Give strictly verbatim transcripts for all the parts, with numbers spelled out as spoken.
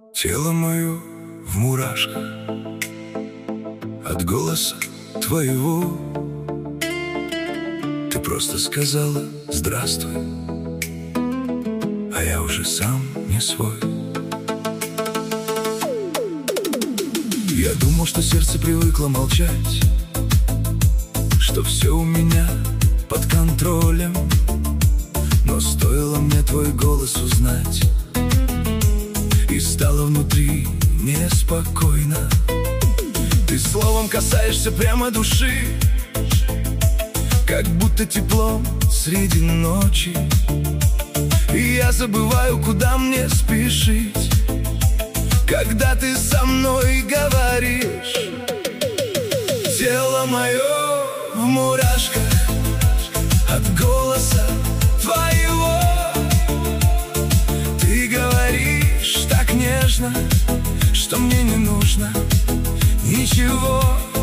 Тело мое в мурашках от голоса твоего. Ты просто сказала «здравствуй», а я уже сам не свой. Я думал, что сердце привыкло молчать, что все у меня под контролем. Но стоило мне твой голос узнать, и стало внутри неспокойно. Ты словом касаешься прямо души, как будто теплом среди ночи. И я забываю, куда мне спешить, когда ты со мной говоришь. Тело мое в мурашках от голоса твоего. Ты говоришь так нежно, что мне не нужно ничего.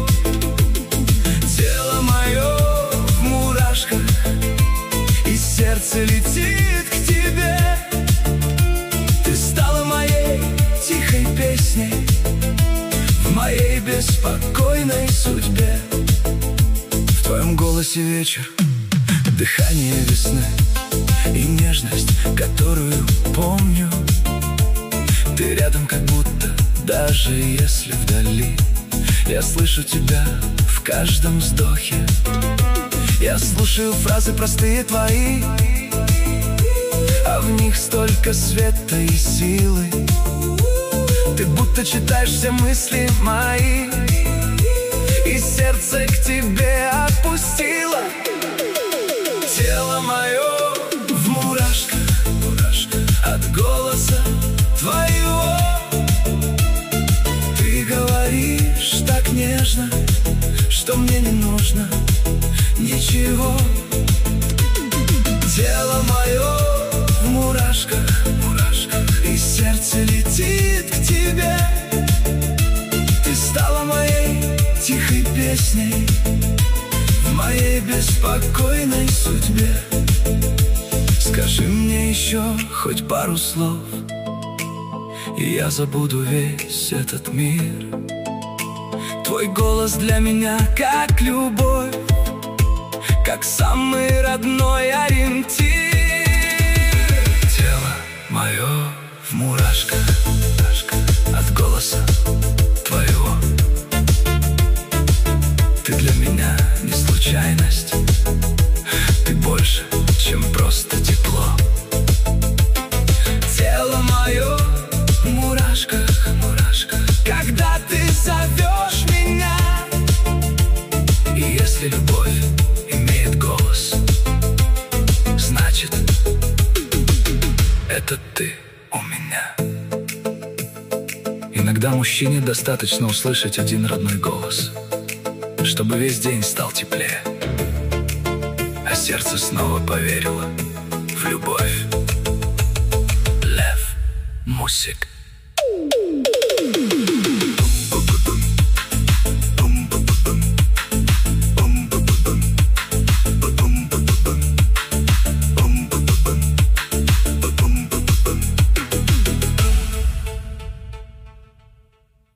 Тело мое в мурашках, и сердце летит к тебе. Ты стала моей тихой песней в моей беспокойной судьбе. В твоем голосе вечер, дыхание весны и нежность, которую помню. Ты рядом, как будто, даже если вдали. Я слышу тебя в каждом вздохе. Я слушаю фразы простые твои, а в них столько света и силы. Ты будто читаешь все мысли мои, и сердце к тебе отпустило. Тело мое в мурашках, мурашках от голоса твоего. Ты говоришь так нежно, что мне не нужно ничего. Тело мое в мурашках, мурашках, и сердце летит к тебе. Ты стала моей тихой песней в моей беспокойной судьбе. Скажи мне еще хоть пару слов, и я забуду весь этот мир. Твой голос для меня как любовь, как самый родной ориентир. Тело мое в мурашках от голоса твоего. Ты для меня не случайность, ты больше, чем просто тепло. Тело мое в мурашках, мурашках, когда ты зовешь меня. И если любовь имеет голос, значит, это ты у меня. Иногда мужчине достаточно услышать один родной голос, чтобы весь день стал теплее, а сердце снова поверило в любовь. Лев Мусик.